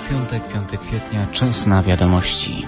Piątek, 5 kwietnia, czas na wiadomości.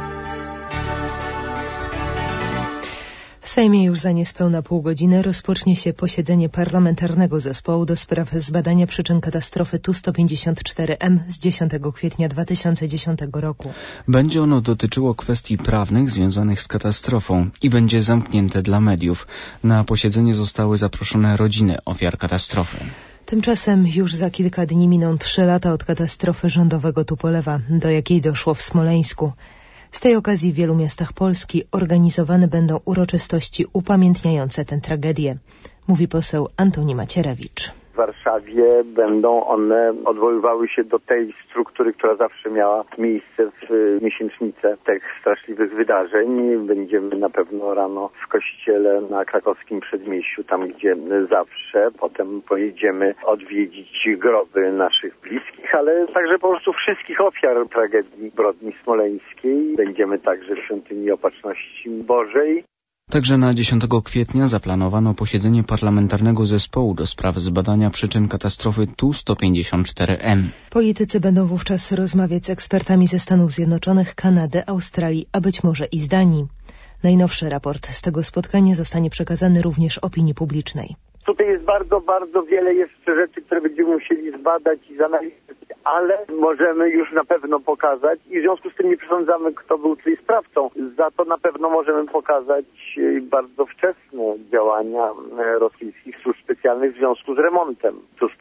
W Sejmie już za niespełna pół godziny rozpocznie się posiedzenie Parlamentarnego Zespołu do spraw zbadania przyczyn katastrofy Tu-154M z 10 kwietnia 2010 roku. Będzie ono dotyczyło kwestii prawnych związanych z katastrofą i będzie zamknięte dla mediów. Na posiedzenie zostały zaproszone rodziny ofiar katastrofy. Tymczasem już za kilka dni miną 3 lata od katastrofy rządowego Tupolewa, do jakiej doszło w Smoleńsku. Z tej okazji w wielu miastach Polski organizowane będą uroczystości upamiętniające tę tragedię, mówi poseł Antoni Macierewicz. W Warszawie będą one odwoływały się do tej struktury, która zawsze miała miejsce w miesięcznicę tych straszliwych wydarzeń. Będziemy na pewno rano w kościele na krakowskim Przedmieściu, tam gdzie zawsze. Potem pojedziemy odwiedzić groby naszych bliskich, ale także po prostu wszystkich ofiar tragedii zbrodni smoleńskiej. Będziemy także w Świątyni Opatrzności Bożej. Także na 10 kwietnia zaplanowano posiedzenie Parlamentarnego Zespołu do spraw zbadania przyczyn katastrofy Tu-154M. Politycy będą wówczas rozmawiać z ekspertami ze Stanów Zjednoczonych, Kanady, Australii, a być może i z Danii. Najnowszy raport z tego spotkania zostanie przekazany również opinii publicznej. Tutaj jest bardzo wiele jeszcze rzeczy, które będziemy musieli zbadać i zanalizować, ale możemy już na pewno pokazać i w związku z tym nie przesądzamy, kto był tutaj sprawcą. Za to na pewno możemy pokazać bardzo wczesne działania rosyjskich służb specjalnych w związku z remontem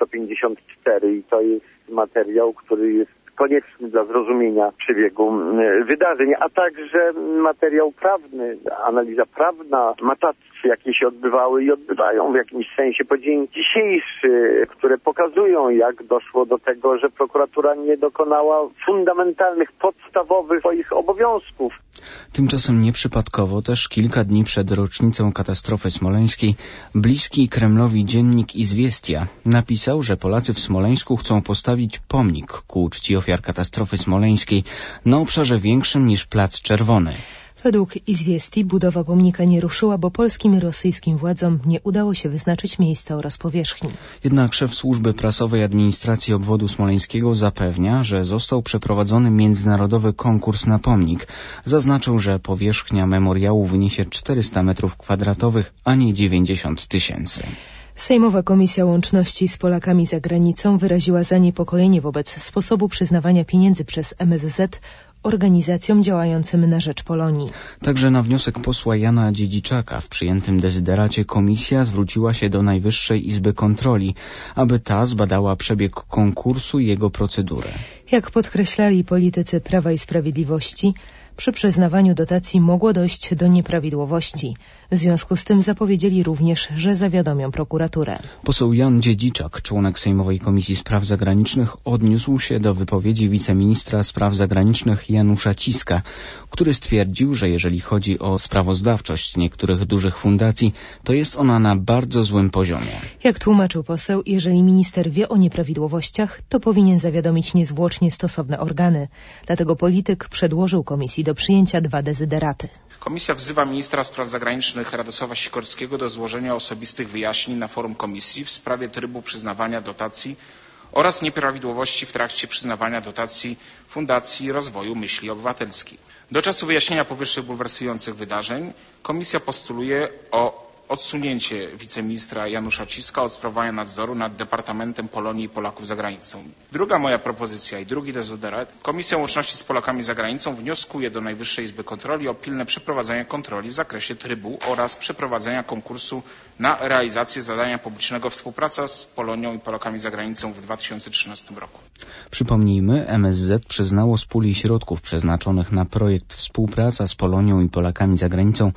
Tu-154 i to jest materiał, który jest konieczny dla zrozumienia przebiegu wydarzeń, a także materiał prawny, analiza prawna, matactw, jakie się odbywały i odbywają w jakimś sensie po dzień dzisiejszy, które pokazują, jak doszło do tego, że prokuratura nie dokonała fundamentalnych, podstawowych swoich obowiązków. Tymczasem nieprzypadkowo też kilka dni przed rocznicą katastrofy smoleńskiej bliski Kremlowi dziennik Izwiestia napisał, że Polacy w Smoleńsku chcą postawić pomnik ku uczci ofiar katastrofy smoleńskiej na obszarze większym niż Plac Czerwony. Według Izwiestii budowa pomnika nie ruszyła, bo polskim i rosyjskim władzom nie udało się wyznaczyć miejsca oraz powierzchni. Jednak szef służby prasowej administracji obwodu smoleńskiego zapewnia, że został przeprowadzony międzynarodowy konkurs na pomnik. Zaznaczył, że powierzchnia memoriału wyniesie 400 m2, a nie 90 000. Sejmowa Komisja Łączności z Polakami za granicą wyraziła zaniepokojenie wobec sposobu przyznawania pieniędzy przez MSZ organizacjom działającym na rzecz Polonii. Także na wniosek posła Jana Dziedziczaka w przyjętym dezyderacie komisja zwróciła się do Najwyższej Izby Kontroli, aby ta zbadała przebieg konkursu i jego procedurę. Jak podkreślali politycy Prawa i Sprawiedliwości, przy przyznawaniu dotacji mogło dojść do nieprawidłowości. W związku z tym zapowiedzieli również, że zawiadomią prokuraturę. Poseł Jan Dziedziczak, członek Sejmowej Komisji Spraw Zagranicznych, odniósł się do wypowiedzi wiceministra spraw zagranicznych Janusza Ciska, który stwierdził, że jeżeli chodzi o sprawozdawczość niektórych dużych fundacji, to jest ona na bardzo złym poziomie. Jak tłumaczył poseł, jeżeli minister wie o nieprawidłowościach, to powinien zawiadomić niezwłocznie stosowne organy. Dlatego polityk przedłożył komisji do przyjęcia 2 dezyderaty. Komisja wzywa ministra spraw zagranicznych Radosława Sikorskiego do złożenia osobistych wyjaśnień na forum komisji w sprawie trybu przyznawania dotacji oraz nieprawidłowości w trakcie przyznawania dotacji Fundacji Rozwoju Myśli Obywatelskiej. Do czasu wyjaśnienia powyższych bulwersujących wydarzeń komisja postuluje o odsunięcie wiceministra Janusza Ciska od sprawowania nadzoru nad Departamentem Polonii i Polaków za granicą. Druga moja propozycja i drugi dezyderat. Komisja Łączności z Polakami za granicą wnioskuje do Najwyższej Izby Kontroli o pilne przeprowadzenie kontroli w zakresie trybu oraz przeprowadzenia konkursu na realizację zadania publicznego Współpraca z Polonią i Polakami za granicą w 2013 roku. Przypomnijmy, MSZ przyznało z puli środków przeznaczonych na projekt Współpraca z Polonią i Polakami za granicą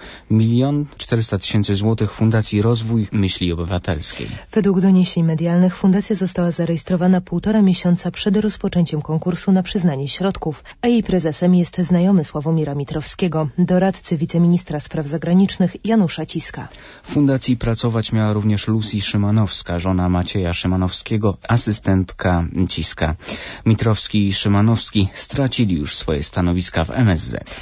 1 400 000 złotych Fundacji Rozwój Myśli Obywatelskiej. Według doniesień medialnych fundacja została zarejestrowana 1,5 miesiąca przed rozpoczęciem konkursu na przyznanie środków, a jej prezesem jest znajomy Sławomira Mitrowskiego, doradcy wiceministra spraw zagranicznych Janusza Ciska. W fundacji pracować miała również Lucy Szymanowska, żona Macieja Szymanowskiego, asystentka Ciska. Mitrowski i Szymanowski stracili już swoje stanowiska w MSZ.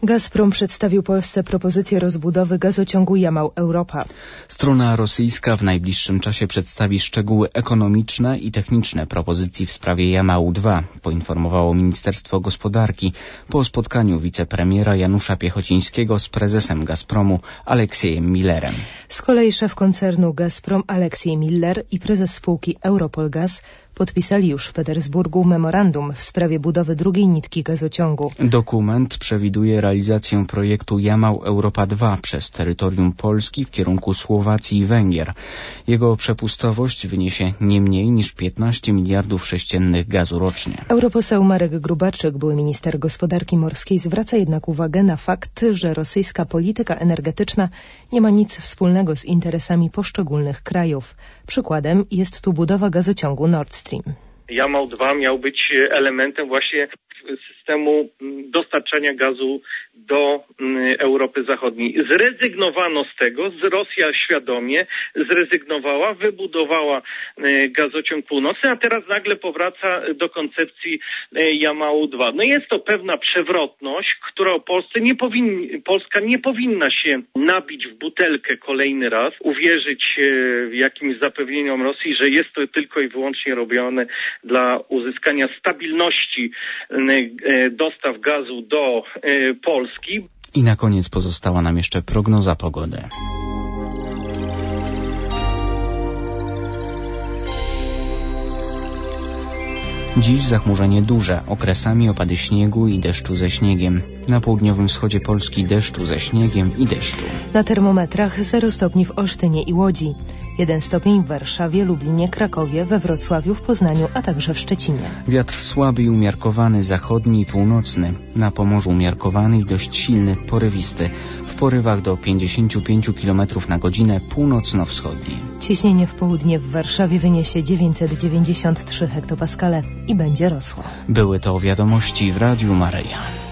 Gazprom przedstawił Polsce propozycję rozbudowy gazociągu Jamał-Europa. Strona rosyjska w najbliższym czasie przedstawi szczegóły ekonomiczne i techniczne propozycji w sprawie Jamału-2, poinformowało Ministerstwo Gospodarki po spotkaniu wicepremiera Janusza Piechocińskiego z prezesem Gazpromu Aleksiejem Millerem. Z kolei szef koncernu Gazprom Aleksiej Miller i prezes spółki Europolgaz podpisali już w Petersburgu memorandum w sprawie budowy drugiej nitki gazociągu. Dokument przewiduje realizację projektu Jamał-Europa 2 przez terytorium Polski w kierunku Słowacji i Węgier. Jego przepustowość wyniesie nie mniej niż 15 miliardów sześciennych gazu rocznie. Europoseł Marek Grubarczyk, były minister gospodarki morskiej, zwraca jednak uwagę na fakt, że rosyjska polityka energetyczna nie ma nic wspólnego z interesami poszczególnych krajów. Przykładem jest tu budowa gazociągu Nord Stream. Jamał 2 miał być elementem właśnie systemu dostarczania gazu do Europy Zachodniej. Zrezygnowano z tego, Rosja świadomie zrezygnowała, wybudowała gazociąg północny, a teraz nagle powraca do koncepcji Jamału 2. No jest to pewna przewrotność, która Polska nie powinna się nabić w butelkę kolejny raz, uwierzyć jakimś zapewnieniom Rosji, że jest to tylko i wyłącznie robione dla uzyskania stabilności dostaw gazu do Polski. I na koniec pozostała nam jeszcze prognoza pogody. Dziś zachmurzenie duże, okresami opady śniegu i deszczu ze śniegiem. Na południowym wschodzie Polski deszczu ze śniegiem i deszczu. Na termometrach 0 stopni w Olsztynie i Łodzi, 1 stopień w Warszawie, Lublinie, Krakowie, we Wrocławiu, w Poznaniu, a także w Szczecinie. Wiatr słaby i umiarkowany, zachodni i północny. Na Pomorzu umiarkowany i dość silny, porywisty. W porywach do 55 km na godzinę północno-wschodniej. Ciśnienie w południe w Warszawie wyniesie 993 hektopaskale i będzie rosło. Były to wiadomości w Radiu Maryja.